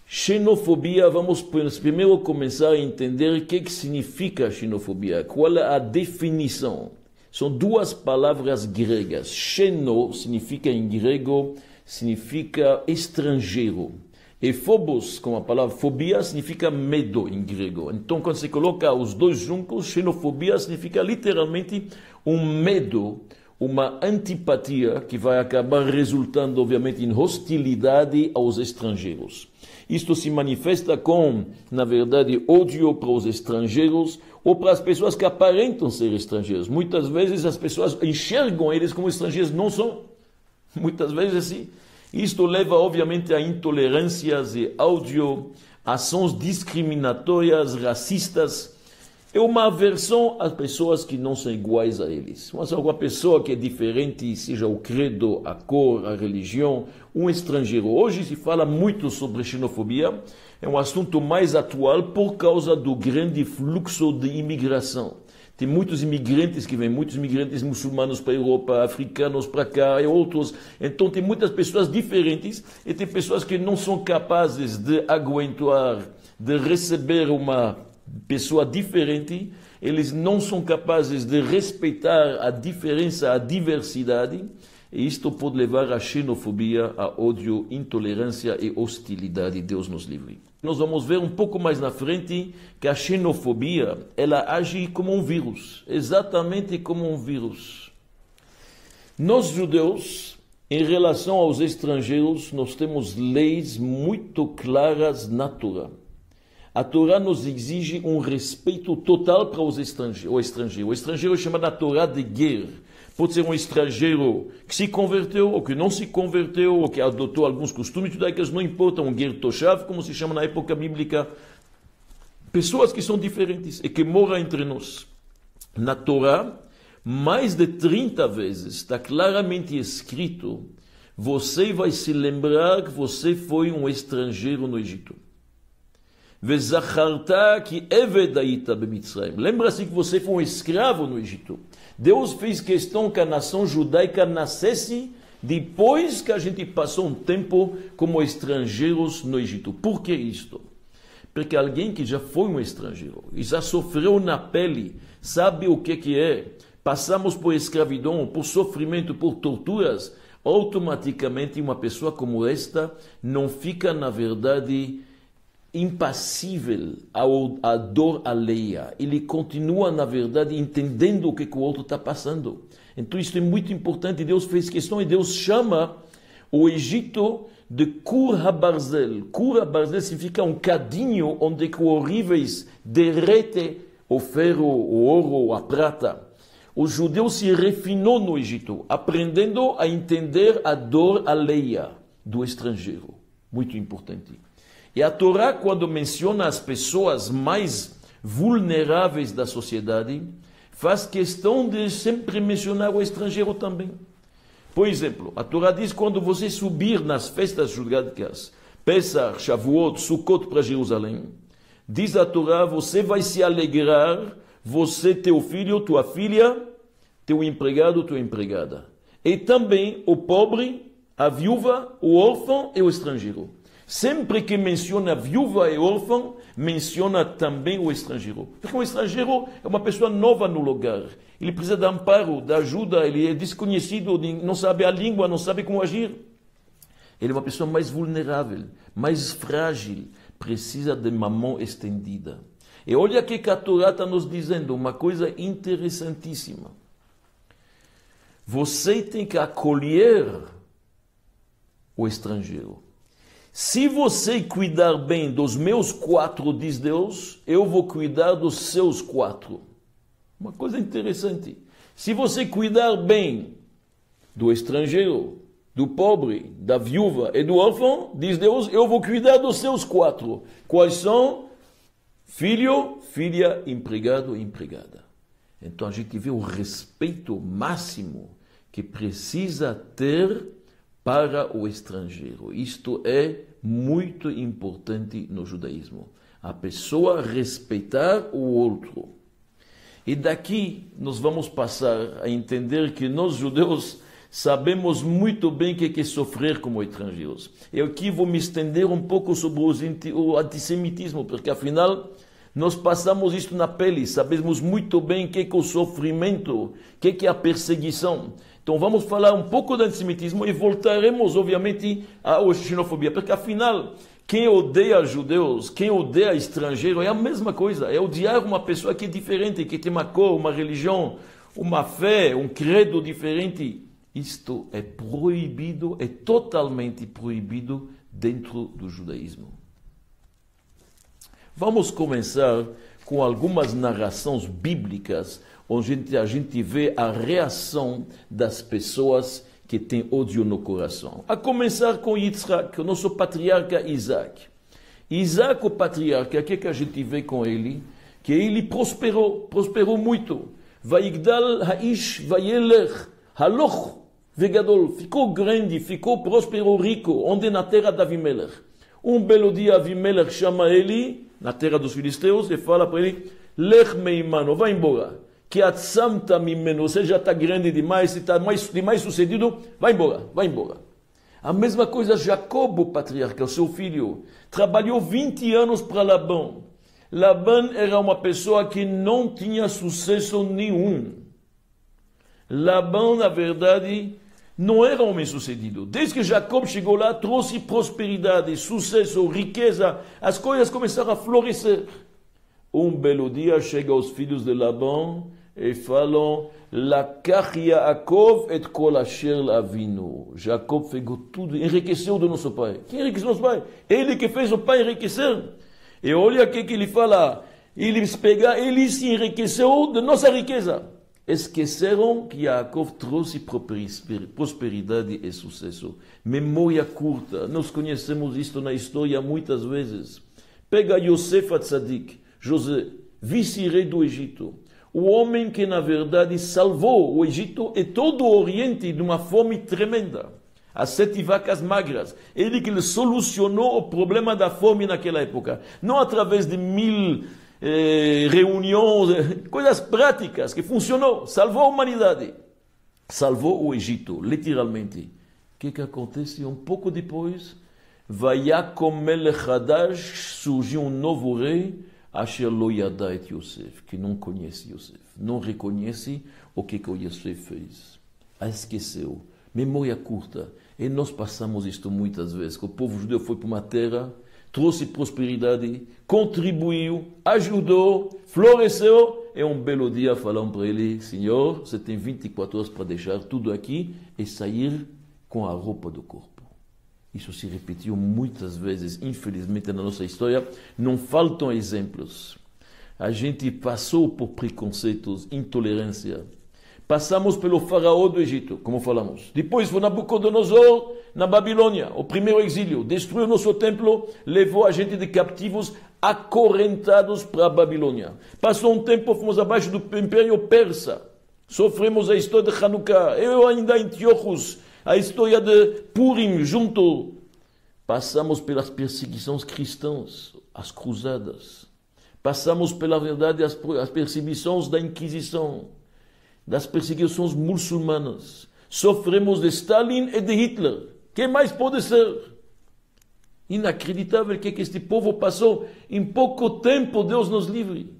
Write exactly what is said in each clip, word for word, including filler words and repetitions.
Xenofobia, vamos primeiro começar a entender o que, que significa xenofobia, qual é a definição. São duas palavras gregas. Xeno significa em grego, significa estrangeiro. E phobos, com a palavra fobia, significa medo em grego. Então, quando você coloca os dois juntos, xenofobia significa literalmente um medo, uma antipatia que vai acabar resultando, obviamente, em hostilidade aos estrangeiros. Isto se manifesta com, na verdade, ódio para os estrangeiros ou para as pessoas que aparentam ser estrangeiros. Muitas vezes as pessoas enxergam eles como estrangeiros, não são. Muitas vezes sim. Isto leva, obviamente, a intolerâncias e ódio, ações discriminatórias, racistas. É uma aversão às pessoas que não são iguais a eles. Mas alguma pessoa que é diferente, seja o credo, a cor, a religião, um estrangeiro. Hoje se fala muito sobre xenofobia. É um assunto mais atual por causa do grande fluxo de imigração. Tem muitos imigrantes que vêm, muitos imigrantes muçulmanos para a Europa, africanos para cá e outros. Então tem muitas pessoas diferentes e tem pessoas que não são capazes de aguentar, de receber uma pessoa diferente. Eles não são capazes de respeitar a diferença, a diversidade. E isto pode levar a xenofobia, a ódio, intolerância e hostilidade. Deus nos livre. Nós vamos ver um pouco mais na frente que a xenofobia, ela age como um vírus, exatamente como um vírus. Nós judeus, em relação aos estrangeiros, nós temos leis muito claras na Torá. A Torá nos exige um respeito total para os estrangeiros, o estrangeiro. O estrangeiro é chamado na Torá de ger. Pode ser um estrangeiro que se converteu, ou que não se converteu, ou que adotou alguns costumes judaicos, não importa, um ger toshav, como se chama na época bíblica. Pessoas que são diferentes e que moram entre nós. Na Torá, mais de trinta vezes está claramente escrito: você vai se lembrar que você foi um estrangeiro no Egito. Lembra-se que você foi um escravo no Egito. Deus fez questão que a nação judaica nascesse depois que a gente passou um tempo como estrangeiros no Egito. Por que isto? Porque alguém que já foi um estrangeiro e já sofreu na pele, sabe o que que é, passamos por escravidão, por sofrimento, por torturas, automaticamente uma pessoa como esta não fica, na verdade, impassível à dor alheia. Ele continua, na verdade, entendendo o que, que o outro está passando. Então isso é muito importante. Deus fez questão e Deus chama o Egito de Kur HaBarzel. Kur HaBarzel significa um cadinho onde que horríveis derrete o ferro, o ouro, a prata. O judeu se refinou no Egito, aprendendo a entender a dor alheia do estrangeiro. Muito importante. E a Torá, quando menciona as pessoas mais vulneráveis da sociedade, faz questão de sempre mencionar o estrangeiro também. Por exemplo, a Torá diz: quando você subir nas festas judaicas, Pesach, Shavuot, Sukkot para Jerusalém, diz a Torá, você vai se alegrar, você, teu filho, tua filha, teu empregado, tua empregada. E também o pobre, a viúva, o órfão e o estrangeiro. Sempre que menciona viúva e órfão, menciona também o estrangeiro. Porque o estrangeiro é uma pessoa nova no lugar. Ele precisa de amparo, de ajuda, ele é desconhecido, não sabe a língua, não sabe como agir. Ele é uma pessoa mais vulnerável, mais frágil, precisa de uma mão estendida. E olha aqui que a Torá está nos dizendo uma coisa interessantíssima. Você tem que acolher o estrangeiro. Se você cuidar bem dos meus quatro, diz Deus, eu vou cuidar dos seus quatro. Uma coisa interessante. Se você cuidar bem do estrangeiro, do pobre, da viúva e do órfão, diz Deus, eu vou cuidar dos seus quatro. Quais são? Filho, filha, empregado e empregada. Então a gente vê o respeito máximo que precisa ter para o estrangeiro. Isto é muito importante no judaísmo. A pessoa respeitar o outro. E daqui nós vamos passar a entender que nós judeus sabemos muito bem o que é sofrer como estrangeiros. Eu aqui vou me estender um pouco sobre o antissemitismo, porque afinal nós passamos isso na pele, sabemos muito bem o que é o sofrimento, o que é a perseguição. Então vamos falar um pouco do antissemitismo e voltaremos, obviamente, à xenofobia, porque afinal, quem odeia judeus, quem odeia estrangeiro, é a mesma coisa, é odiar uma pessoa que é diferente, que tem uma cor, uma religião, uma fé, um credo diferente. Isto é proibido, é totalmente proibido dentro do judaísmo. Vamos começar com algumas narrações bíblicas, onde a gente vê a reação das pessoas que têm ódio no coração. A começar com Yitzhak, o nosso patriarca Isaac. Isaac, o patriarca, o que, que a gente vê com ele? Que ele prosperou, prosperou muito. Vaigdal haish vayelech haloch vegadol. Ficou grande, ficou próspero, rico, onde na terra de Avimelech. Um belo dia Avimelech chama ele, na terra dos filisteus, e fala para ele, lech meimano, vai embora. Que atzamta mimeno, você já está grande demais, está mais, demais sucedido, vai embora, vai embora. A mesma coisa Jacob, o patriarca, o seu filho, trabalhou vinte anos para Labão. Labão era uma pessoa que não tinha sucesso nenhum. Labão, na verdade, não era homem sucedido. Desde que Jacob chegou lá, trouxe prosperidade, sucesso, riqueza, as coisas começaram a florescer. Um belo dia chega os filhos de Labão e falam, Lakach Yaakov et kol asher lavinu. Jacob pegou tudo, enriqueceu do nosso pai. Quem enriqueceu nosso pai? Ele que fez o pai enriquecer. E olha o que ele fala, eles pegaram, ele se enriqueceu de nossa riqueza. Esqueceram que Yaakov trouxe prosperidade e sucesso. Memória curta, nós conhecemos isto na história muitas vezes. Pega Yosef Atzadik, José, vice-rei do Egito. O homem que, na verdade, salvou o Egito e todo o Oriente de uma fome tremenda. As sete vacas magras. Ele que solucionou o problema da fome naquela época. Não através de mil eh, reuniões, coisas práticas, que funcionou. Salvou a humanidade. Salvou o Egito, literalmente. O que, que acontece? Um pouco depois, Vayakom Melech Hadash, surgiu um novo rei, Asher lo yada et Yosef, que não conhece Yosef, não reconhece o que, que o Yosef fez. A esqueceu. Memória curta. E nós passamos isto muitas vezes, que o povo judeu foi para uma terra, trouxe prosperidade, contribuiu, ajudou, floresceu, e um belo dia falaram para ele, Senhor, você tem vinte e quatro horas para deixar tudo aqui e sair com a roupa do corpo. Isso se repetiu muitas vezes, infelizmente, na nossa história. Não faltam exemplos. A gente passou por preconceitos, intolerância. Passamos pelo faraó do Egito, como falamos. Depois foi Nabucodonosor na Babilônia, o primeiro exílio. Destruiu nosso templo, levou a gente de captivos acorrentados para a Babilônia. Passou um tempo, fomos abaixo do Império Persa. Sofremos a história de Hanukkah. Eu ainda em Antiochos, a história de Purim junto. Passamos pelas perseguições cristãs, as cruzadas. Passamos pela verdade as, as perseguições da Inquisição, das perseguições muçulmanas. Sofremos de Stalin e de Hitler. Quem mais pode ser? Inacreditável que, que este povo passou. Em pouco tempo, Deus nos livre.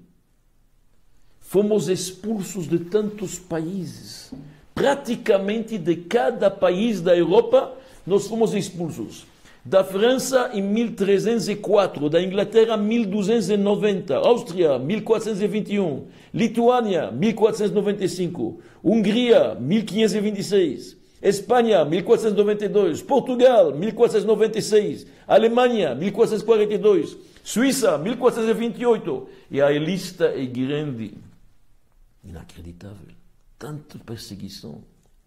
Fomos expulsos de tantos países. Praticamente de cada país da Europa, nós fomos expulsos. Da França em mil trezentos e quatro, da Inglaterra em mil duzentos e noventa, Áustria mil quatrocentos e vinte e um, Lituânia mil quatrocentos e noventa e cinco, Hungria mil quinhentos e vinte e seis, Espanha mil quatrocentos e noventa e dois, Portugal mil quatrocentos e noventa e seis, Alemanha mil quatrocentos e quarenta e dois, Suíça mil quatrocentos e vinte e oito, e a lista é grande. Inacreditável. Tanta perseguição.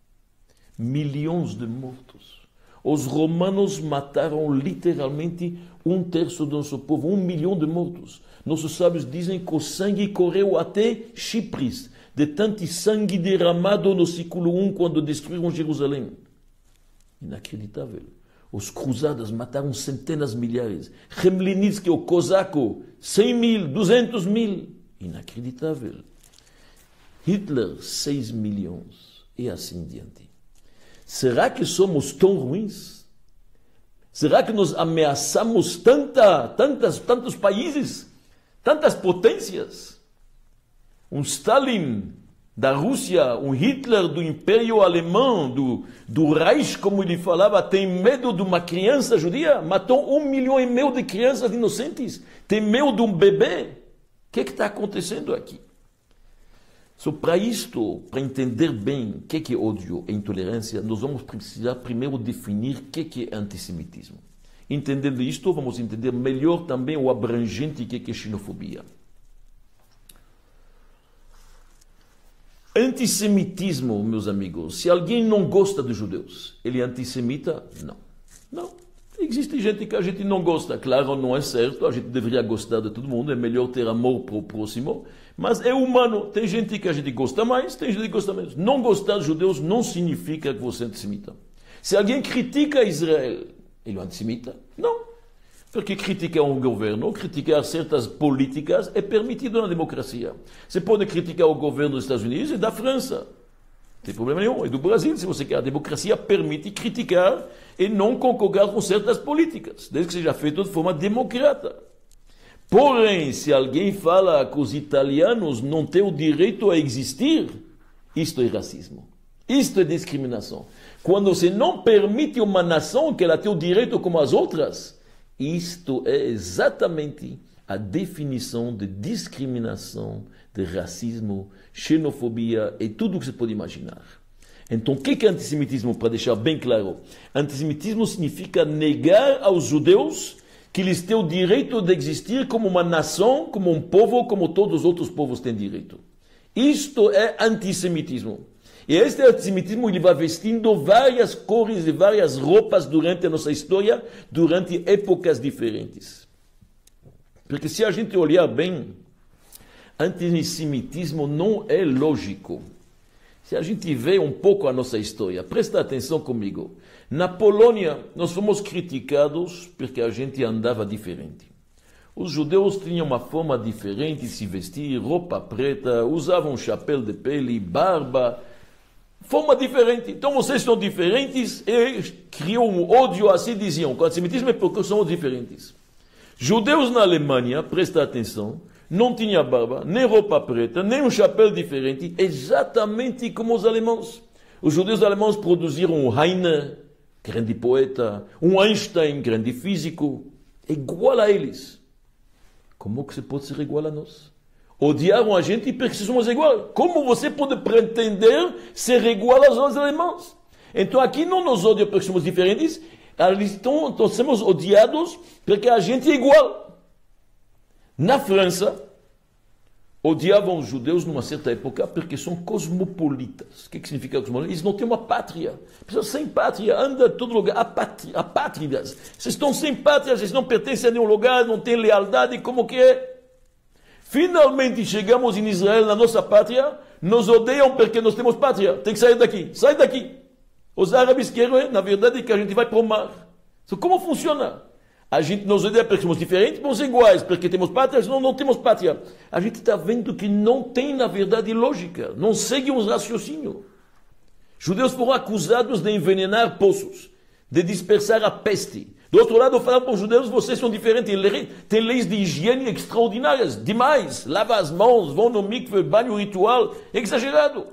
Milhões de mortos. Os romanos mataram literalmente um terço do nosso povo, um milhão de mortos. Nossos sábios dizem que o sangue correu até Chipre, de tanto sangue derramado no século I, quando destruíram Jerusalém. Inacreditável. Os cruzadas mataram centenas de milhares. Khmelnytsky, o cosaco, cem mil, duzentos mil. Inacreditável. Hitler, seis milhões. E assim diante. Será que somos tão ruins? Será que nós ameaçamos tanta, tantas, tantos países, tantas potências? Um Stalin da Rússia, um Hitler do Império Alemão, do, do Reich, como ele falava, tem medo de uma criança judia? Matou um milhão e meio de crianças inocentes. Tem medo de um bebê? O que está acontecendo aqui? So, para isto, para entender bem o que, que é ódio e intolerância, nós vamos precisar primeiro definir o que, que é antissemitismo. Entendendo isto, vamos entender melhor também o abrangente que, que é xenofobia. Antissemitismo, meus amigos, se alguém não gosta dos judeus, ele é antissemita? Não. Não. Existe gente que a gente não gosta. Claro, não é certo, a gente deveria gostar de todo mundo, é melhor ter amor para o próximo, mas é humano. Tem gente que a gente gosta mais, tem gente que gosta menos. Não gostar dos judeus não significa que você é antissemita. Se alguém critica Israel, ele é antissemita? Não. Porque criticar um governo, criticar certas políticas é permitido na democracia. Você pode criticar o governo dos Estados Unidos e da França. Não tem problema nenhum. E do Brasil, se você quer. A democracia permite criticar e não concordar com certas políticas, desde que seja feito de forma democrata. Porém, se alguém fala que os italianos não têm o direito a existir, isto é racismo. Isto é discriminação. Quando você não permite uma nação que ela tenha o direito como as outras, isto é exatamente a definição de discriminação, de racismo, xenofobia e tudo o que você pode imaginar. Então, o que é antissemitismo, para deixar bem claro? Antissemitismo significa negar aos judeus que eles têm o direito de existir como uma nação, como um povo, como todos os outros povos têm direito. Isto é antissemitismo. E este antissemitismo ele vai vestindo várias cores e várias roupas durante a nossa história, durante épocas diferentes. Porque se a gente olhar bem, antissemitismo não é lógico. Se a gente vê um pouco a nossa história, presta atenção comigo. Na Polônia, nós fomos criticados porque a gente andava diferente. Os judeus tinham uma forma diferente de se vestir, roupa preta, usavam chapéu de pele, barba, forma diferente. Então vocês são diferentes e criam um ódio assim, diziam. O antissemitismo é porque são diferentes. Judeus na Alemanha, presta atenção, não tinha barba, nem roupa preta, nem um chapéu diferente, exatamente como os alemãos. Os judeus alemãos produziram um Heine, grande poeta, um Einstein, grande físico, igual a eles. Como que você pode ser igual a nós? Odiaram a gente porque somos iguais. Como você pode pretender ser igual aos alemães? Então aqui não nos odiam porque somos diferentes, então, então somos odiados porque a gente é igual. Na França, odiavam os judeus numa certa época porque são cosmopolitas. O que, que significa cosmopolitas? Eles não têm uma pátria. Pessoas sem pátria andam em todo lugar, apátridas. Vocês estão sem pátria, vocês não pertencem a nenhum lugar, não têm lealdade, como que é? Finalmente chegamos em Israel, na nossa pátria, nos odeiam porque nós temos pátria. Tem que sair daqui. Sai daqui. Os árabes querem, na verdade, que a gente vai para o mar. Então, como funciona? A gente nos odeia porque somos diferentes, somos iguais, porque temos pátria, senão não temos pátria. A gente está vendo que não tem, na verdade, lógica. Não segue um raciocínio. Judeus foram acusados de envenenar poços, de dispersar a peste. Do outro lado, falaram para os judeus, vocês são diferentes. Tem leis de higiene extraordinárias, demais. Lava as mãos, vão no mikve, banho ritual, exagerado.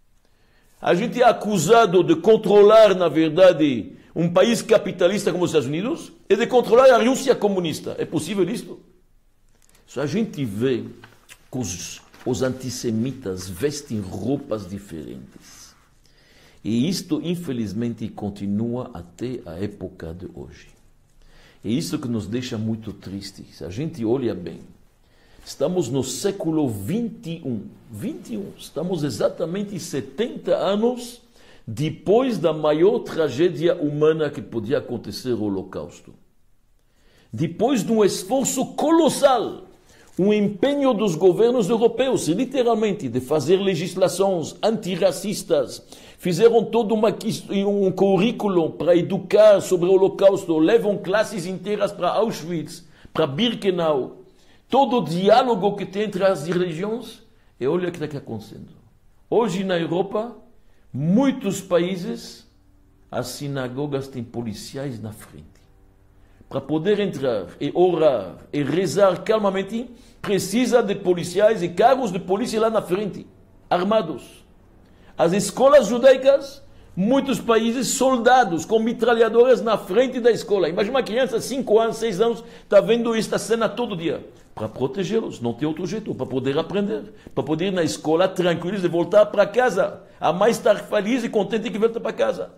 A gente é acusado de controlar, na verdade, um país capitalista como os Estados Unidos e de controlar a Rússia comunista. É possível isto? Se a gente vê que os, os antissemitas vestem roupas diferentes. E isto, infelizmente, continua até a época de hoje. É isso que nos deixa muito tristes. Se a gente olha bem, estamos no século vinte e um. vinte e um. Estamos exatamente setenta anos depois da maior tragédia humana que podia acontecer, o Holocausto. Depois de um esforço colossal, um empenho dos governos europeus, literalmente, de fazer legislações antirracistas, fizeram todo uma, um currículo para educar sobre o Holocausto, levam classes inteiras para Auschwitz, para Birkenau, todo o diálogo que tem entre as religiões, e olha o que está acontecendo. Hoje na Europa, muitos países as sinagogas têm policiais na frente. Para poder entrar e orar e rezar calmamente, precisa de policiais e carros de polícia lá na frente, armados. As escolas judaicas, muitos países, soldados com metralhadoras na frente da escola. Imagina uma criança de cinco anos, seis anos, está vendo esta cena todo dia. Para protegê-los, não tem outro jeito, para poder aprender, para poder ir na escola tranquilos e voltar para casa. A mãe estar feliz e contente que volta para casa.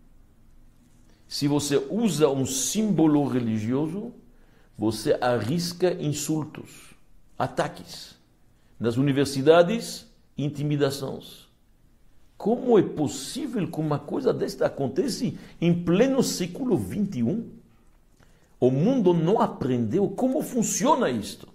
Se você usa um símbolo religioso, você arrisca insultos, ataques. Nas universidades, intimidações. Como é possível que uma coisa desta acontece em pleno século vinte e um? O mundo não aprendeu como funciona isto.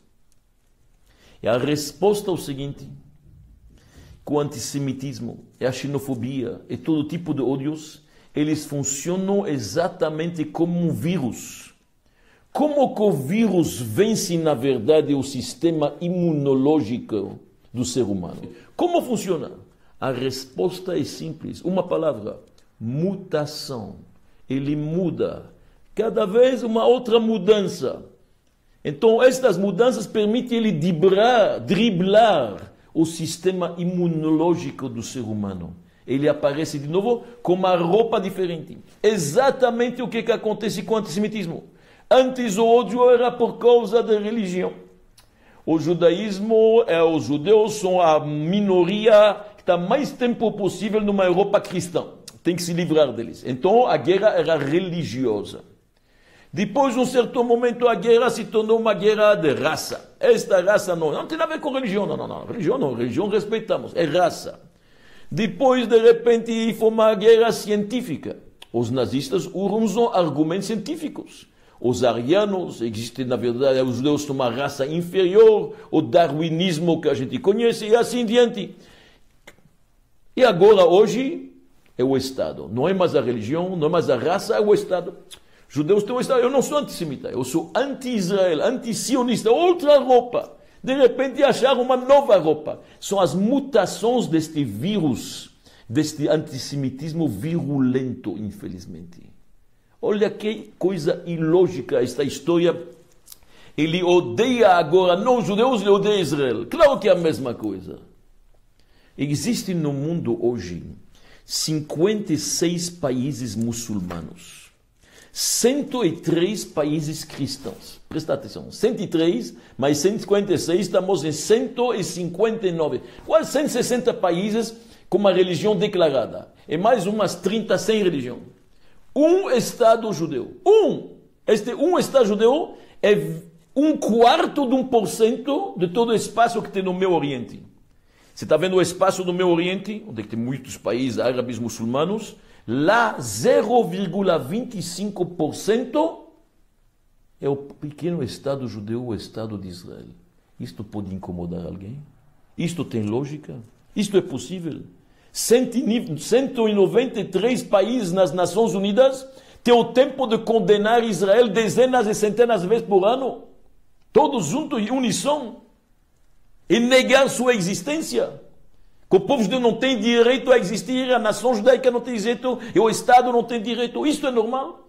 E a resposta é o seguinte: que o antissemitismo, e a xenofobia e todo tipo de ódios, eles funcionam exatamente como um vírus. Como que o vírus vence, na verdade, o sistema imunológico do ser humano? Como funciona? A resposta é simples, uma palavra: mutação. Ele muda. Cada vez uma outra mudança. Então, estas mudanças permitem ele driblar, driblar o sistema imunológico do ser humano. Ele aparece de novo com uma roupa diferente. Exatamente o que, que acontece com o antissemitismo. Antes o ódio era por causa da religião. O judaísmo, é, os judeus são a minoria que está mais tempo possível numa Europa cristã. Tem que se livrar deles. Então a guerra era religiosa. Depois, de um certo momento, a guerra se tornou uma guerra de raça. Esta raça não, não tem nada a ver com religião, não, não, não. Religião não, religião respeitamos, é raça. Depois, de repente, foi uma guerra científica. Os nazistas usam argumentos científicos. Os arianos, existem, na verdade, os judeus são uma raça inferior, o darwinismo que a gente conhece, e assim diante. E agora, hoje, é o Estado. Não é mais a religião, não é mais a raça, é o Estado. Judeus têm um Estado. Eu não sou antissemita, eu sou anti-Israel, anti-sionista, outra roupa. De repente acharam uma nova roupa. São as mutações deste vírus, deste antissemitismo virulento, infelizmente. Olha que coisa ilógica esta história. Ele odeia agora, não os judeus, ele odeia Israel. Claro que é a mesma coisa. Existem no mundo hoje cinquenta e seis países muçulmanos. cento e três países cristãos. Presta atenção. cento e três, mais cento e cinquenta e seis, estamos em cento e cinquenta e nove. Quase cento e sessenta países com uma religião declarada. E mais umas trinta sem religião. Um Estado judeu. Um. Este um Estado judeu é um quarto de um por cento de todo o espaço que tem no Meio Oriente. Você está vendo o espaço do Meio Oriente, onde tem muitos países árabes muçulmanos. Lá, zero vírgula vinte e cinco por cento é o pequeno Estado judeu, o Estado de Israel. Isto pode incomodar alguém? Isto tem lógica? Isto é possível? cento e noventa e três países nas Nações Unidas têm o tempo de condenar Israel dezenas e centenas de vezes por ano. Todos juntos em uníssono. E negar sua existência. Que o povo judeu não tem direito a existir, a nação judaica não tem direito, e o Estado não tem direito. Isto é normal?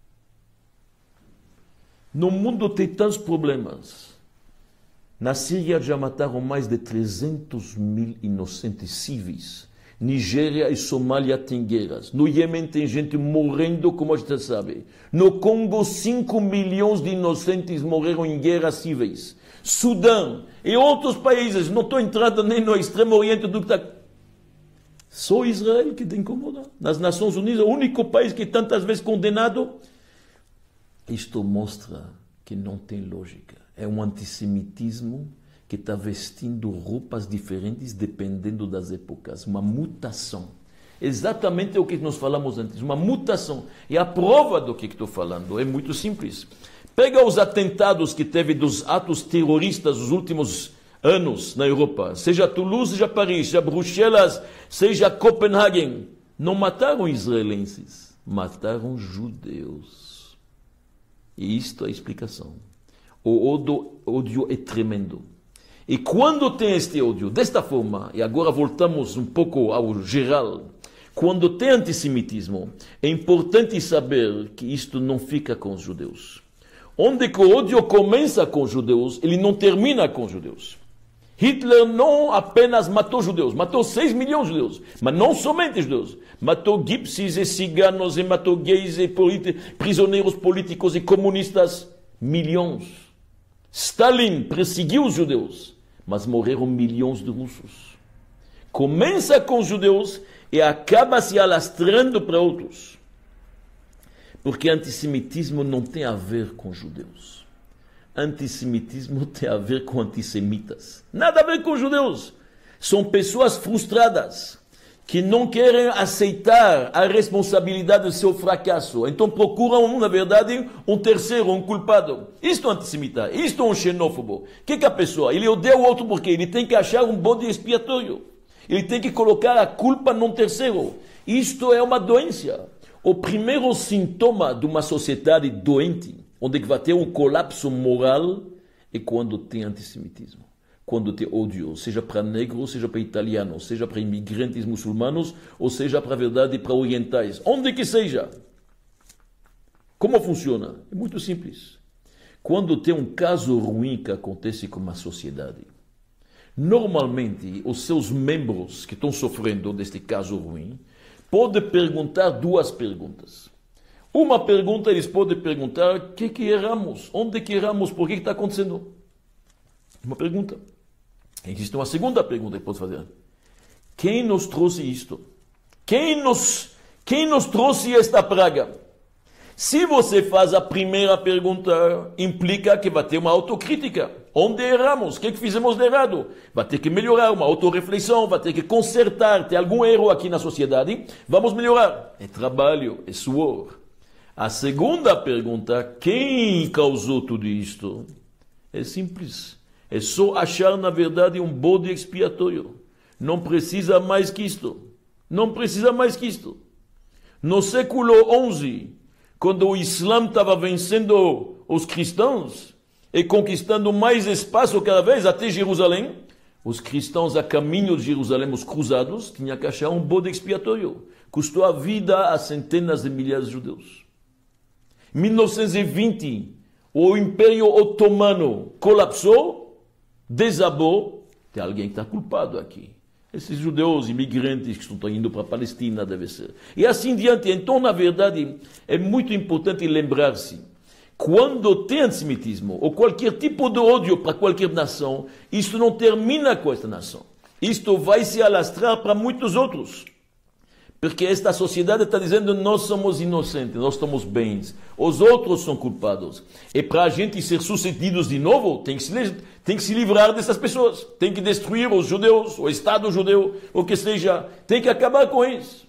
No mundo tem tantos problemas. Na Síria já mataram mais de trezentos mil inocentes civis. Nigéria e Somália têm guerras. No Iêmen tem gente morrendo, como a gente sabe. No Congo, cinco milhões de inocentes morreram em guerras civis. Sudão e outros países, não estou entrando nem no extremo oriente do que está. Só Israel que te incomoda. Nas Nações Unidas, o único país que tantas vezes condenado. Isto mostra que não tem lógica. É um antissemitismo que está vestindo roupas diferentes dependendo das épocas. Uma mutação. Exatamente o que nós falamos antes. Uma mutação. E a prova do que estou falando é muito simples. Pega os atentados que teve dos atos terroristas nos últimos anos na Europa. Seja Toulouse, seja Paris, seja Bruxelas, seja Copenhague. Não mataram israelenses. Mataram judeus. E isto é a explicação. O ódio, ódio é tremendo. E quando tem este ódio, desta forma, e agora voltamos um pouco ao geral, Quando tem antissemitismo, é importante saber que isto não fica com os judeus. Onde que o ódio começa com os judeus, ele não termina com os judeus. Hitler não apenas matou judeus, matou seis milhões de judeus, mas não somente judeus. Matou gipsies e ciganos, e matou gays e prisioneiros políticos e comunistas, milhões. Stalin perseguiu os judeus, mas morreram milhões de russos. Começa com os judeus e acaba se alastrando para outros. Porque antissemitismo não tem a ver com judeus. Antissemitismo tem a ver com antissemitas. Nada a ver com judeus. São pessoas frustradas, que não querem aceitar a responsabilidade do seu fracasso. Então procuram, na verdade, um terceiro, um culpado. Isto é antissemita, isto é um xenófobo. O que, que a pessoa? Ele odeia o outro porque ele tem que achar um bode expiatório. Ele tem que colocar a culpa num terceiro. Isto é uma doença. O primeiro sintoma de uma sociedade doente, onde vai ter um colapso moral, é quando tem antissemitismo. Quando tem ódio, seja para negros, seja para italianos, seja para imigrantes muçulmanos, ou seja para a verdade para orientais. Onde que seja. Como funciona? É muito simples. Quando tem um caso ruim que acontece com uma sociedade, normalmente os seus membros que estão sofrendo deste caso ruim, podem perguntar duas perguntas. Uma pergunta, eles podem perguntar: o que que erramos? Onde que erramos? Por que está acontecendo? Uma pergunta. Existe uma segunda pergunta que pode fazer. Quem nos trouxe isto? Quem nos, quem nos trouxe esta praga? Se você faz a primeira pergunta, implica que vai ter uma autocrítica. Onde erramos? O que que fizemos de errado? Vai ter que melhorar, uma autorreflexão, vai ter que consertar. Tem algum erro aqui na sociedade? Vamos melhorar. É trabalho, é suor. A segunda pergunta, quem causou tudo isto? É simples. É só achar, na verdade, um bode expiatório. Não precisa mais que isto. Não precisa mais que isto. No século onze, quando o Islã estava vencendo os cristãos e conquistando mais espaço cada vez até Jerusalém, os cristãos a caminho de Jerusalém, os cruzados, tinham que achar um bode expiatório. Custou a vida a centenas de milhares de judeus. Em mil novecentos e vinte, o Império Otomano colapsou, desabou. Tem alguém que está culpado aqui. Esses judeus imigrantes que estão indo para a Palestina, deve ser. E assim diante. Então, na verdade, é muito importante lembrar-se, quando tem antissemitismo, ou qualquer tipo de ódio para qualquer nação, isso não termina com esta nação. Isto vai se alastrar para muitos outros. Porque esta sociedade está dizendo: nós somos inocentes, nós estamos bens, os outros são culpados. E para a gente ser sucedidos de novo, tem que, se, tem que se livrar dessas pessoas. Tem que destruir os judeus, o Estado judeu, o que seja. Tem que acabar com isso.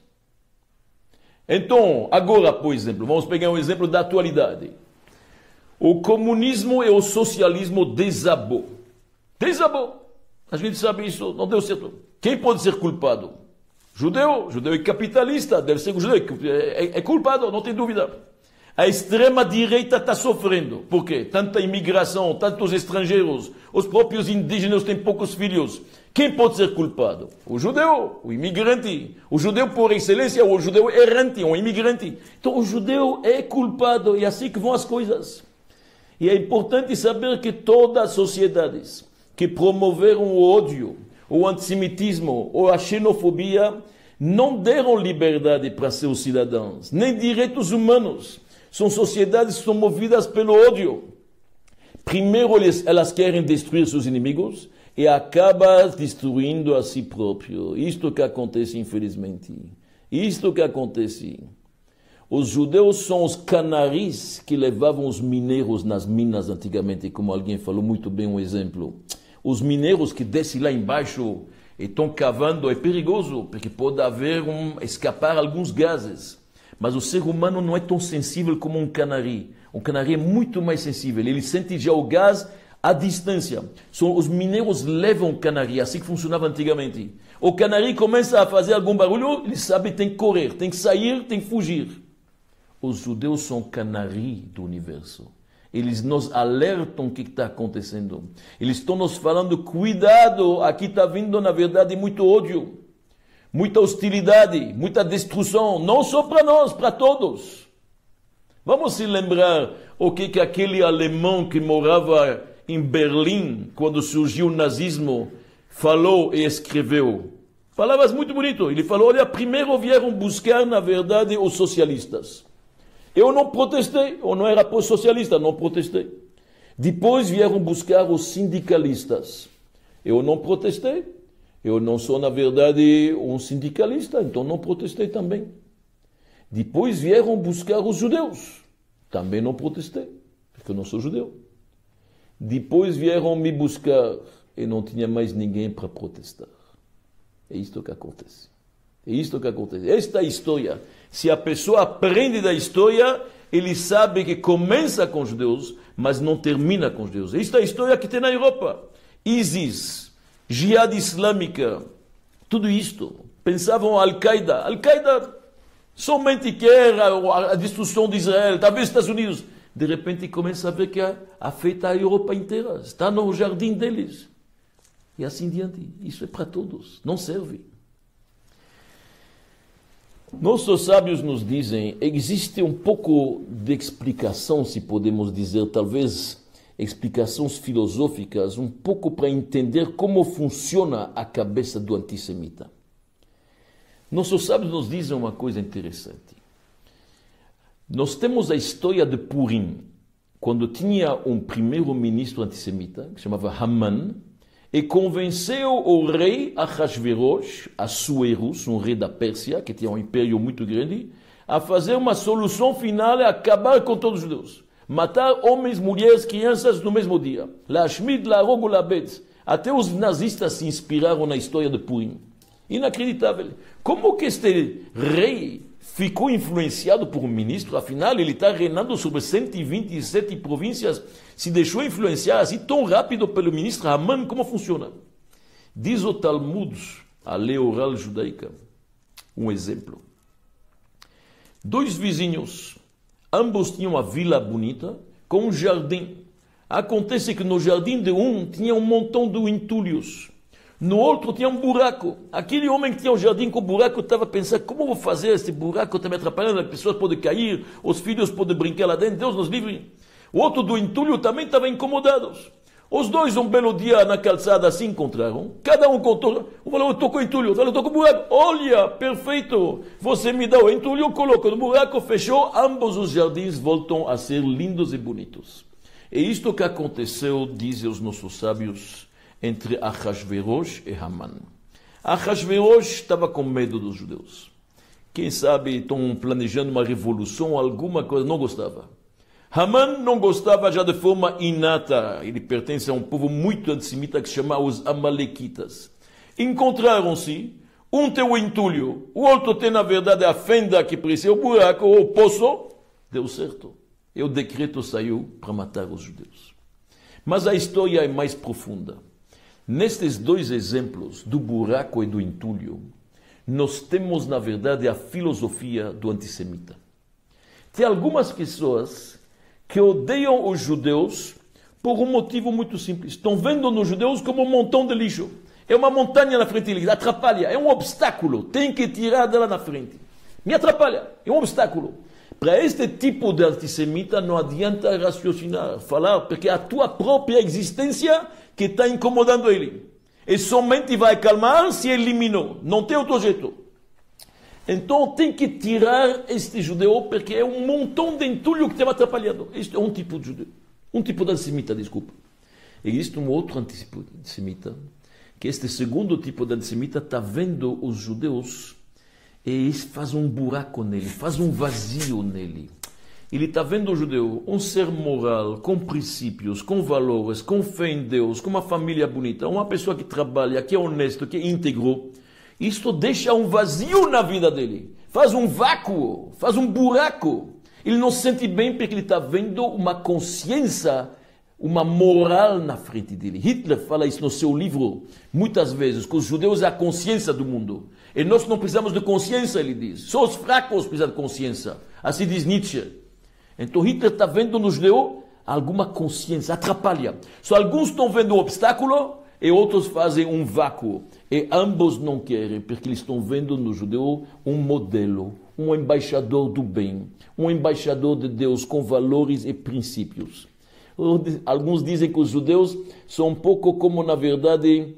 Então, agora, por exemplo, vamos pegar um exemplo da atualidade. O comunismo e o socialismo desabou. Desabou. A gente sabe isso, não deu certo. Quem pode ser culpado? Judeu, judeu é capitalista, deve ser judeu, é, é culpado, não tem dúvida. A extrema-direita está sofrendo. Por quê? Tanta imigração, tantos estrangeiros, os próprios indígenas têm poucos filhos. Quem pode ser culpado? O judeu, o imigrante. O judeu por excelência, o judeu errante, um imigrante. Então o judeu é culpado, e é assim que vão as coisas. E é importante saber que todas as sociedades que promoveram o ódio, o antissemitismo ou a xenofobia não deram liberdade para seus cidadãos, nem direitos humanos. São sociedades que são movidas pelo ódio. Primeiro elas querem destruir seus inimigos e acabam destruindo a si próprio. Isto que acontece, infelizmente. Isto que acontece. Os judeus são os canaris que levavam os mineiros nas minas antigamente, como alguém falou muito bem um exemplo. Os mineiros que descem lá embaixo e estão cavando, é perigoso, porque pode haver um, escapar alguns gases. Mas o ser humano não é tão sensível como um canari. Um canari é muito mais sensível, ele sente já o gás à distância. São, os mineiros levam o canari, assim que funcionava antigamente. O canari começa a fazer algum barulho, ele sabe que tem que correr, tem que sair, tem que fugir. Os judeus são canari do universo. Eles nos alertam o que está acontecendo. Eles estão nos falando: cuidado, aqui está vindo, na verdade, muito ódio. muita hostilidade, muita destruição, não só para nós, para todos. Vamos se lembrar o que, que aquele alemão que morava em Berlim, quando surgiu o nazismo, falou e escreveu. Palavras muito bonitas. Ele falou, olha, primeiro vieram buscar, na verdade, os socialistas. Eu não protestei, eu não era socialista, não protestei. Depois vieram buscar os sindicalistas. Eu não protestei. Eu não sou, na verdade, um sindicalista, então não protestei também. Depois vieram buscar os judeus. Também não protestei, porque eu não sou judeu. Depois vieram me buscar e não tinha mais ninguém para protestar. É isto que acontece. É isto que acontece. Esta história, se a pessoa aprende da história, ele sabe que começa com os judeus, mas não termina com os judeus. Esta é a história que tem na Europa. ISIS, Jihad Islâmica, tudo isto. Pensavam Al-Qaeda. Al-Qaeda somente quer a, a destruição de Israel, talvez os Estados Unidos. De repente começa a ver que afeta a Europa inteira. Está no jardim deles. E assim diante. Isso é para todos. Não serve. Nossos sábios nos dizem, existe um pouco de explicação, se podemos dizer, talvez explicações filosóficas, um pouco para entender como funciona a cabeça do antissemita. Nossos sábios nos dizem uma coisa interessante. Nós temos a história de Purim, quando tinha um primeiro-ministro antissemita, que se chamava Haman, e convenceu o rei Ahasverosh, Assuerus, um rei da Pérsia, que tinha um império muito grande, a fazer uma solução final e acabar com todos os judeus. Matar homens, mulheres, crianças no mesmo dia. Lashmid, Larog, Labetz. Até os nazistas se inspiraram na história de Purim. Inacreditável. Como que este rei ficou influenciado por um ministro? Afinal, ele está reinando sobre cento e vinte e sete províncias. Se deixou influenciar assim tão rápido pelo ministro Haman, como funciona? Diz o Talmud, a lei oral judaica, um exemplo. Dois vizinhos, ambos tinham uma vila bonita, com um jardim. Acontece que no jardim de um tinha um montão de entulhos. No outro tinha um buraco. Aquele homem que tinha um jardim com buraco estava pensando, como vou fazer esse buraco? Está me atrapalhando, as pessoas podem cair, os filhos podem brincar lá dentro, Deus nos livre. O outro do entulho também estava incomodado. Os dois, um belo dia na calçada, se encontraram. Cada um contou. Um falou, eu estou com entulho, outro falou, eu estou com buraco. Olha, perfeito. Você me dá o entulho, eu coloco no buraco, fechou. Ambos os jardins voltam a ser lindos e bonitos. É isto que aconteceu, dizem os nossos sábios, entre Ahasverosh e Haman. Ahasverosh estava com medo dos judeus. Quem sabe estão planejando uma revolução, alguma coisa, não gostava. Haman não gostava já de forma inata. Ele pertence a um povo muito antissemita que se chama os Amalequitas. Encontraram-se, um tem o entulho, o outro tem na verdade a fenda que precisa, o buraco, o poço. Deu certo. E o decreto saiu para matar os judeus. Mas a história é mais profunda. Nestes dois exemplos, do buraco e do entulho, nós temos, na verdade, a filosofia do antissemita. Tem algumas pessoas que odeiam os judeus por um motivo muito simples. Estão vendo nos judeus como um montão de lixo. É uma montanha na frente deles, atrapalha, é um obstáculo. Tem que tirar dela na frente. Me atrapalha, é um obstáculo. Para este tipo de antissemita não adianta raciocinar, falar, porque é a tua própria existência que está incomodando ele. E somente vai acalmar se eliminou. Não tem outro jeito. Então tem que tirar este judeu, porque é um montão de entulho que está atrapalhando. Isto é um tipo de judeu. Um tipo de antissemita, desculpa. Existe um outro antissemita, que este segundo tipo de antissemita está vendo os judeus e faz um buraco nele, faz um vazio nele. Ele está vendo o judeu, um ser moral, com princípios, com valores, com fé em Deus, com uma família bonita, uma pessoa que trabalha, que é honesto, que é íntegro. Isto deixa um vazio na vida dele. Faz um vácuo, faz um buraco. Ele não se sente bem porque ele está vendo uma consciência, uma moral na frente dele. Hitler fala isso no seu livro, muitas vezes, que os judeus é a consciência do mundo. E nós não precisamos de consciência, ele diz. Só os fracos precisam de consciência. Assim diz Nietzsche. Então Hitler está vendo no judeu alguma consciência, atrapalha. Só alguns estão vendo um obstáculo e outros fazem um vácuo. E ambos não querem, porque eles estão vendo no judeu um modelo, um embaixador do bem, um embaixador de Deus com valores e princípios. Alguns dizem que os judeus são um pouco como, na verdade,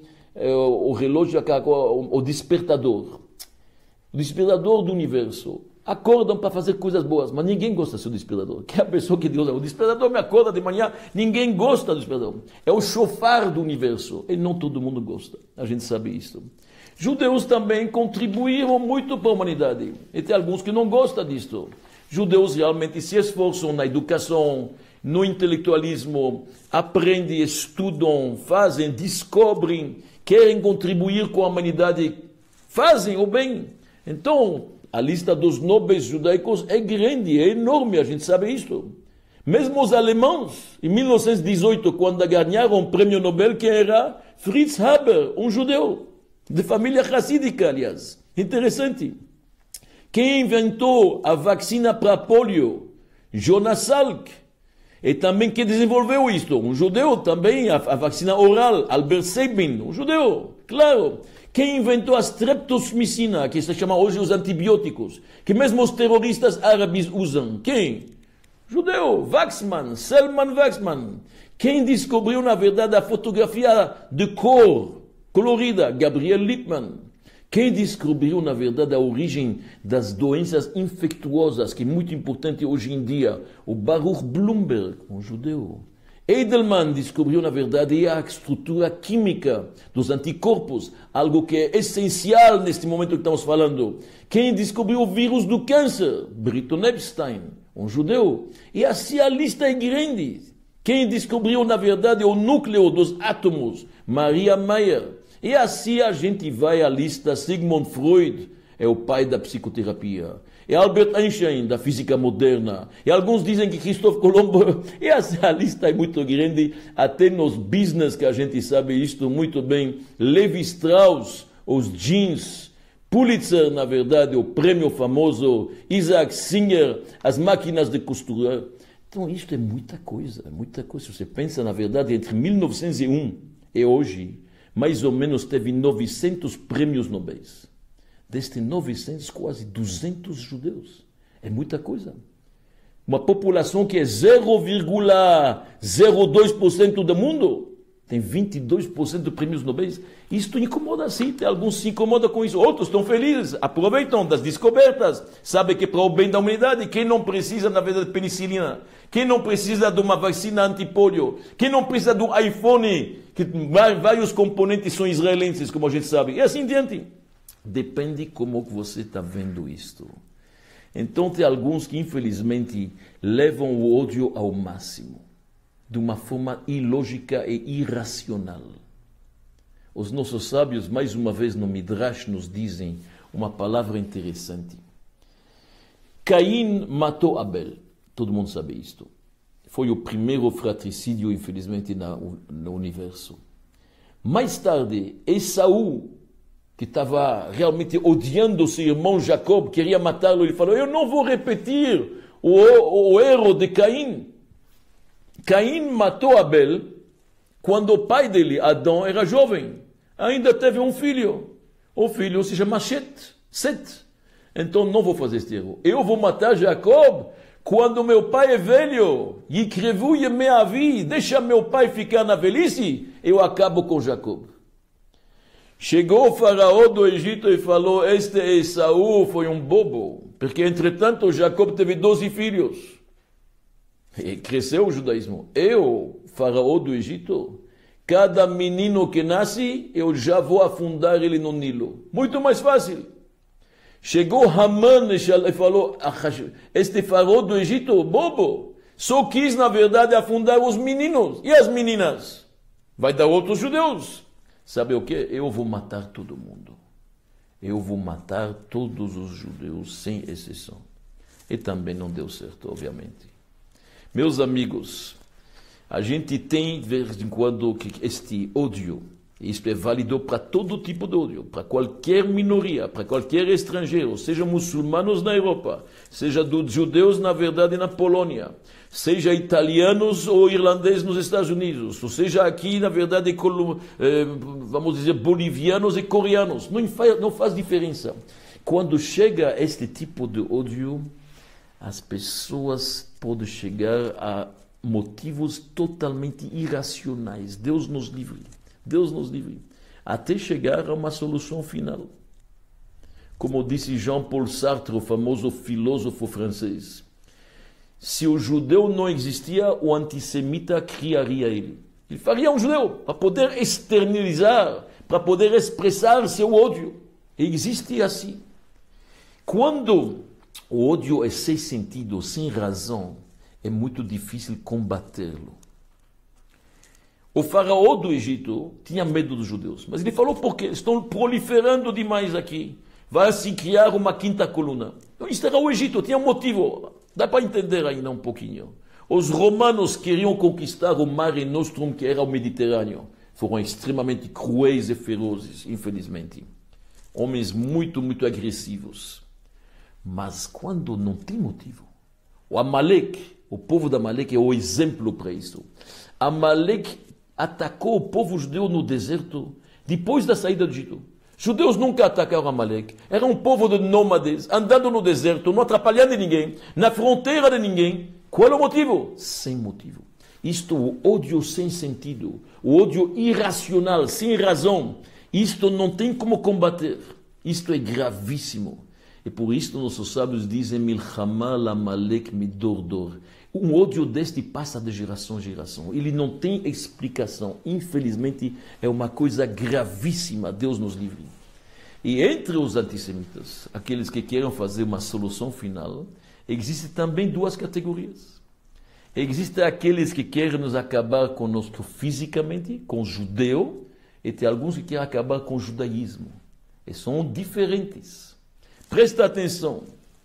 o relógio, o despertador. O despertador do universo. Acordam para fazer coisas boas, mas ninguém gosta do seu despertador. Que é a pessoa que diz, o despertador me acorda de manhã, ninguém gosta do despertador. É o chofar do universo, e não todo mundo gosta. A gente sabe isso. Judeus também contribuíram muito para a humanidade, e tem alguns que não gostam disso. Judeus realmente se esforçam na educação, no intelectualismo, aprendem, estudam, fazem, descobrem, querem contribuir com a humanidade, fazem o bem. Então, a lista dos nobres judaicos é grande, é enorme, a gente sabe isso. Mesmo os alemães, em mil novecentos e dezoito, quando ganharam o prêmio Nobel, quem era? Fritz Haber, um judeu, de família racídica, aliás. Interessante. Quem inventou a vacina para polio? Jonas Salk. E também quem desenvolveu isto? Um judeu também, a, a vacina oral, Albert Sabin, um judeu, claro. Quem inventou a streptomicina, que se chama hoje os antibióticos, que mesmo os terroristas árabes usam? Quem? Judeu, Waxman, Selman Waxman. Quem descobriu, na verdade, a fotografia de cor colorida? Gabriel Lippmann. Quem descobriu, na verdade, a origem das doenças infectuosas, que é muito importante hoje em dia? O Baruch Blumberg, um judeu. Edelman descobriu, na verdade, a estrutura química dos anticorpos, algo que é essencial neste momento que estamos falando. Quem descobriu o vírus do câncer? Britton Epstein, um judeu. E assim a lista é grande. Quem descobriu, na verdade, o núcleo dos átomos? Maria Mayer. E assim a gente vai à lista. Sigmund Freud é o pai da psicoterapia. E Albert Einstein, da física moderna. E alguns dizem que Cristóvão Colombo. E assim a lista é muito grande. Até nos business que a gente sabe isto muito bem. Levi Strauss, os jeans. Pulitzer, na verdade, o prêmio famoso. Isaac Singer, as máquinas de costurar. Então isto é muita coisa, é muita coisa. Se você pensa, na verdade, entre mil novecentos e um e hoje, mais ou menos teve novecentos prêmios Nobel. Destes novecentos, quase duzentos judeus. É muita coisa. Uma população que é zero vírgula zero dois por cento do mundo, tem vinte e dois por cento de prêmios Nobel. Isto incomoda sim, tem alguns se incomodam com isso. Outros estão felizes, aproveitam das descobertas. Sabem que é para o bem da humanidade, quem não precisa, na verdade, de penicilina? Quem não precisa de uma vacina antipólio? Quem não precisa de um iPhone? Que vários componentes são israelenses, como a gente sabe. E assim diante. Depende como você está vendo isto. Então tem alguns que infelizmente levam o ódio ao máximo, de uma forma ilógica e irracional. Os nossos sábios, mais uma vez no Midrash, nos dizem uma palavra interessante. Caim matou Abel. Todo mundo sabe isto. Foi o primeiro fratricídio, infelizmente, no universo. Mais tarde, Esaú, que estava realmente odiando seu irmão Jacob, queria matá-lo, ele falou, eu não vou repetir o, o, o erro de Caim. Caim matou Abel quando o pai dele, Adão, era jovem. Ainda teve um filho. O filho se chama Shet. Set. Então não vou fazer este erro. Eu vou matar Jacob quando meu pai é velho. Yikrevu yemei avi. Deixa meu pai ficar na velhice. Eu acabo com Jacob. Chegou o faraó do Egito e falou, este Esaú foi um bobo, porque entretanto Jacob teve doze filhos. E cresceu o judaísmo. Eu, faraó do Egito, cada menino que nasce, eu já vou afundar ele no Nilo. Muito mais fácil. Chegou Haman e falou, este faraó do Egito, bobo, só quis na verdade afundar os meninos. E as meninas? Vai dar outros judeus. Sabe o que? Eu vou matar todo mundo. Eu vou matar todos os judeus, sem exceção. E também não deu certo, obviamente. Meus amigos, a gente tem, de vez em quando, este ódio Isto é válido para todo tipo de ódio, para qualquer minoria, para qualquer estrangeiro, seja muçulmanos na Europa, seja dos judeus, na verdade, na Polônia, seja italianos ou irlandeses nos Estados Unidos, ou seja aqui, na verdade, vamos dizer, bolivianos e coreanos. Não faz, não faz diferença. Quando chega este tipo de ódio, as pessoas podem chegar a motivos totalmente irracionais. Deus nos livre. Deus nos livre. Até chegar a uma solução final. Como disse Jean-Paul Sartre, o famoso filósofo francês, se o judeu não existia, o antissemita criaria ele. Ele faria um judeu para poder externalizar, para poder expressar seu ódio. E existe assim. Quando o ódio é sem sentido, sem razão, é muito difícil combatê-lo. O faraó do Egito tinha medo dos judeus, mas ele falou por quê? Estão proliferando demais aqui. Vai se criar uma quinta coluna. Então, isso era o Egito, tinha um motivo. Dá para entender ainda um pouquinho. Os romanos queriam conquistar o Mare Nostrum, que era o Mediterrâneo. Foram extremamente cruéis e ferozes, infelizmente. Homens muito, muito agressivos. Mas quando não tem motivo, o Amalek, o povo de Amalek é o exemplo para isso. Amalek atacou o povo judeu no deserto depois da saída do Egito. Judeus nunca atacaram Amalek. Era um povo de nômades, andando no deserto, não atrapalhando ninguém, na fronteira de ninguém. Qual é o motivo? Sem motivo. Isto, o ódio sem sentido, o ódio irracional, sem razão, isto não tem como combater. Isto é gravíssimo. E por isso nossos sábios dizem Milchama l'Amalek midor-dor. Um ódio deste passa de geração em geração. Ele não tem explicação. Infelizmente, é uma coisa gravíssima. Deus nos livre. E entre os antissemitas, aqueles que querem fazer uma solução final, existem também duas categorias. Existem aqueles que querem nos acabar conosco fisicamente, com o judeu, e tem alguns que querem acabar com o judaísmo. E são diferentes. Presta atenção.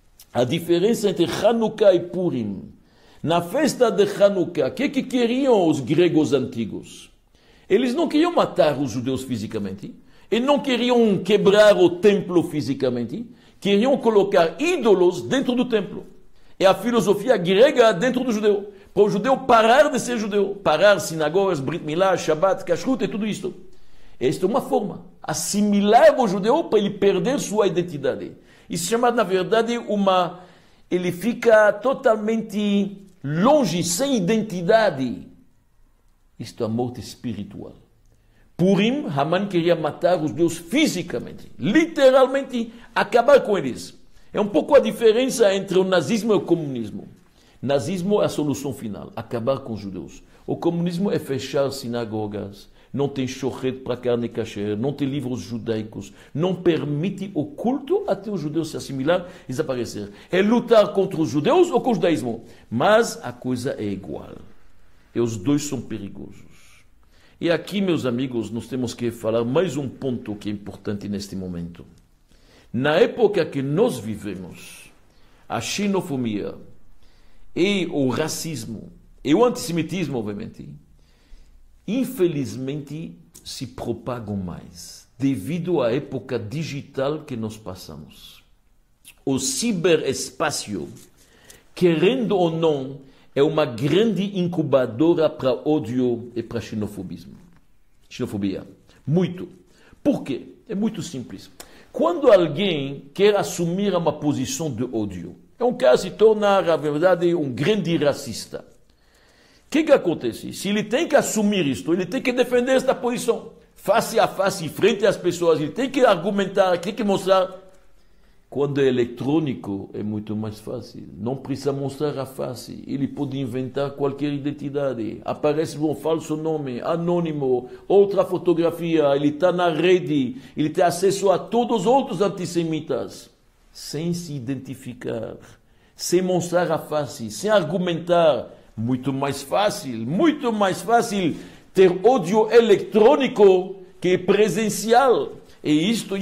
A diferença entre Hanukkah e Purim. Na festa de Hanukkah, o que, que queriam os gregos antigos? Eles não queriam matar os judeus fisicamente. E não queriam quebrar o templo fisicamente. Queriam colocar ídolos dentro do templo. É a filosofia grega dentro do judeu. Para o judeu parar de ser judeu. Parar sinagogas, Brit Milá, Shabbat, Kashrut e tudo isto. Esta é uma forma. Assimilar o judeu para ele perder sua identidade. Isso se chama, na verdade, uma... Ele fica totalmente longe, sem identidade. Isto é a morte espiritual. Purim, Haman queria matar os judeus fisicamente. Literalmente, acabar com eles. É um pouco a diferença entre o nazismo e o comunismo. Nazismo é a solução final, acabar com os judeus. O comunismo é fechar sinagogas, não tem shochet para carne kasher, não tem livros judaicos, não permite o culto até os judeus se assimilar e desaparecer. É lutar contra os judeus ou com o judaísmo. Mas a coisa é igual. E os dois são perigosos. E aqui, meus amigos, nós temos que falar mais um ponto que é importante neste momento. Na época que nós vivemos, a xenofobia e o racismo e o antissemitismo, obviamente, infelizmente se propagam mais devido à época digital que nós passamos. O ciberespaço, querendo ou não, é uma grande incubadora para ódio e para xenofobismo. Xenofobia. Muito. Por quê? É muito simples. Quando alguém quer assumir uma posição de ódio, é um cara se torna, na verdade, um grande racista. O que, que acontece? Se ele tem que assumir isto, ele tem que defender esta posição. Face a face, frente às pessoas, ele tem que argumentar, tem que mostrar. Quando é eletrônico, é muito mais fácil. Não precisa mostrar a face. Ele pode inventar qualquer identidade. Aparece um falso nome, anônimo, outra fotografia. Ele está na rede. Ele tem acesso a todos os outros antissemitas. Sem se identificar. Sem mostrar a face. Sem argumentar. Muito mais fácil. Muito mais fácil ter ódio eletrônico que presencial. E isto,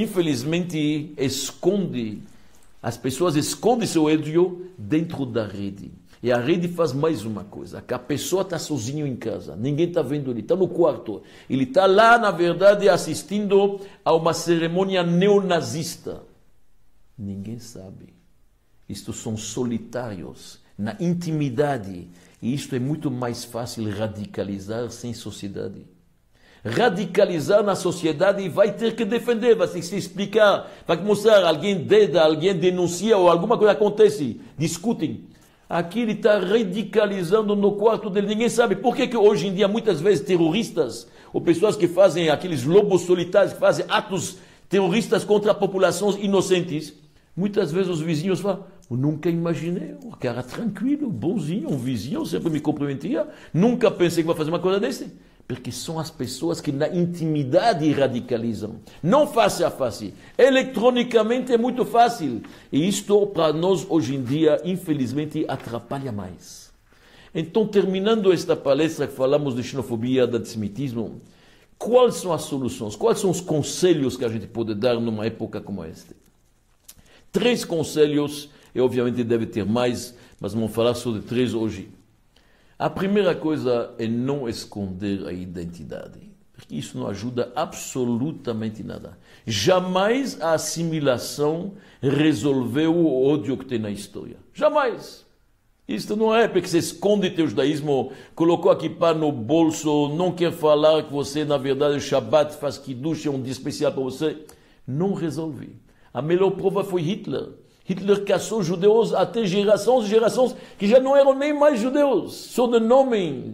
infelizmente, esconde, as pessoas escondem seu ódio dentro da rede. E a rede faz mais uma coisa, que a pessoa está sozinho em casa, ninguém está vendo ele, está no quarto. Ele está lá, na verdade, assistindo a uma cerimônia neonazista. Ninguém sabe. Isto são solitários, na intimidade. E isto é muito mais fácil radicalizar sem sociedade. Radicalizar na sociedade vai ter que defender, vai ter que se explicar, vai mostrar, alguém deda, alguém denuncia ou alguma coisa acontece, discutem. Aqui ele está radicalizando no quarto dele, ninguém sabe. Por que que hoje em dia muitas vezes terroristas, ou pessoas que fazem aqueles lobos solitários, que fazem atos terroristas contra populações inocentes, muitas vezes os vizinhos falam, eu nunca imaginei, um cara tranquilo, bonzinho, um vizinho, sempre me cumprimentia, nunca pensei que vai fazer uma coisa desse. Porque são as pessoas que na intimidade radicalizam. Não face a face. Eletronicamente é muito fácil. E isto para nós hoje em dia, infelizmente, atrapalha mais. Então, terminando esta palestra que falamos de xenofobia, de antissemitismo, quais são as soluções? Quais são os conselhos que a gente pode dar numa época como esta? Três conselhos, e obviamente deve ter mais, mas vamos falar só de três hoje. A primeira coisa é não esconder a identidade, porque isso não ajuda absolutamente nada. Jamais a assimilação resolveu o ódio que tem na história. Jamais. Isto não é porque você esconde teu judaísmo, colocou aqui pá no bolso, não quer falar que você, na verdade, o Shabbat faz kiddush, é um dia especial para você. Não resolve. A melhor prova foi Hitler. Hitler caçou judeus até gerações e gerações que já não eram nem mais judeus, só de nome.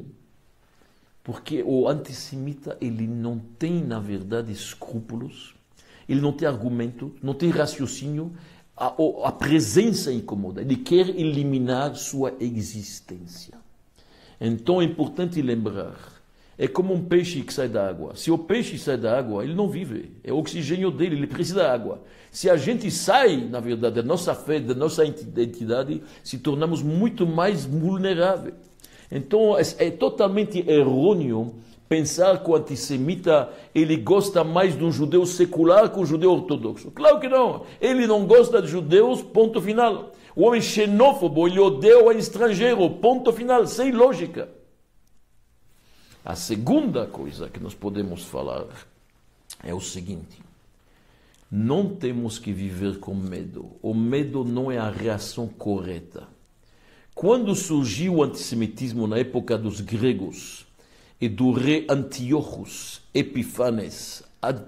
Porque o antissemita, ele não tem, na verdade, escrúpulos, ele não tem argumento, não tem raciocínio, a, a presença incomoda, ele quer eliminar sua existência. Então é importante lembrar, é como um peixe que sai da água. Se o peixe sai da água, ele não vive, é o oxigênio dele, ele precisa da água. Se a gente sai, na verdade, da nossa fé, da nossa identidade, se tornamos muito mais vulneráveis. Então, é, é totalmente errôneo pensar que o antissemita, ele gosta mais de um judeu secular que um judeu ortodoxo. Claro que não. Ele não gosta de judeus, ponto final. O homem xenófobo, ele odeia o estrangeiro, ponto final, sem lógica. A segunda coisa que nós podemos falar é o seguinte. Não temos que viver com medo. O medo não é a reação correta. Quando surgiu o antissemitismo na época dos gregos e do rei Antíochos Epifanes,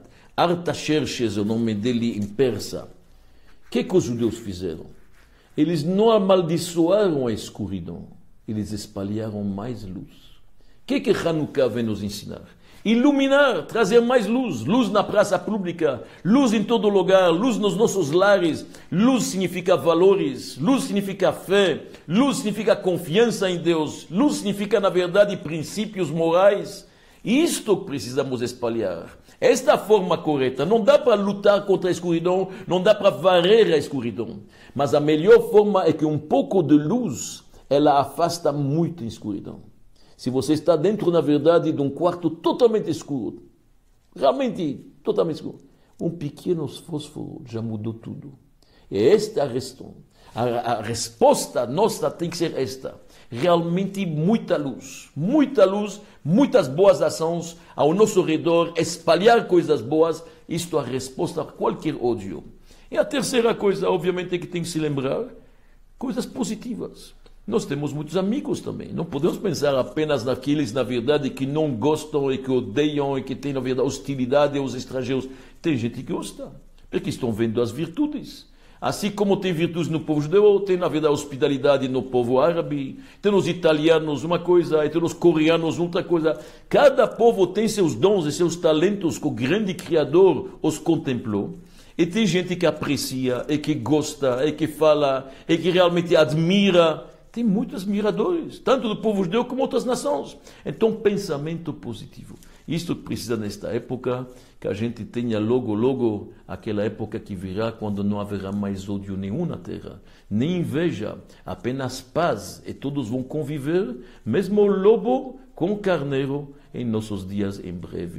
Artaxerxes é o nome dele em persa, o que, que os judeus fizeram? Eles não amaldiçoaram a escuridão, eles espalharam mais luz. O que, que Hanukkah vem nos ensinar? Iluminar, trazer mais luz, luz na praça pública, luz em todo lugar, luz nos nossos lares. Luz significa valores, luz significa fé, luz significa confiança em Deus, luz significa, na verdade, princípios morais. Isto precisamos espalhar. Esta forma correta. Não dá para lutar contra a escuridão, não dá para varrer a escuridão. Mas a melhor forma é que um pouco de luz, ela afasta muito a escuridão. Se você está dentro, na verdade, de um quarto totalmente escuro, realmente totalmente escuro, um pequeno fósforo já mudou tudo. E esta é a questão. A, a resposta nossa tem que ser esta. Realmente muita luz, muita luz, muitas boas ações ao nosso redor, espalhar coisas boas, isto é a resposta a qualquer ódio. E a terceira coisa, obviamente, é que tem que se lembrar, coisas positivas. Nós temos muitos amigos também. Não podemos pensar apenas naqueles, na verdade, que não gostam e que odeiam e que têm, na verdade, hostilidade aos estrangeiros. Tem gente que gosta, porque estão vendo as virtudes. Assim como tem virtudes no povo judeu, tem, na verdade, hospitalidade no povo árabe, tem nos italianos uma coisa, e tem nos coreanos outra coisa. Cada povo tem seus dons e seus talentos que o grande Criador os contemplou. E tem gente que aprecia, e que gosta, e que fala, e que realmente admira. Tem muitos admiradores, tanto do povo judeu como outras nações. Então, pensamento positivo. Isto precisa, nesta época, que a gente tenha logo, logo, aquela época que virá, quando não haverá mais ódio nenhum na terra, nem inveja, apenas paz, e todos vão conviver, mesmo o lobo com o carneiro, em nossos dias em breve.